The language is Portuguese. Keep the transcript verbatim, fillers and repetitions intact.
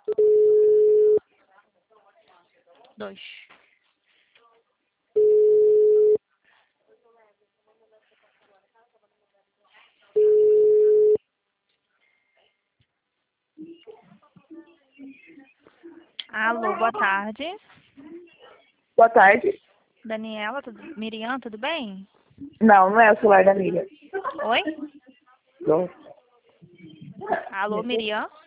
Dois. Alô, boa tarde. Boa tarde. Daniela, tudo... Miriam, tudo bem? Não, não é o celular da Miriam. Oi? Não. Alô, Miriam?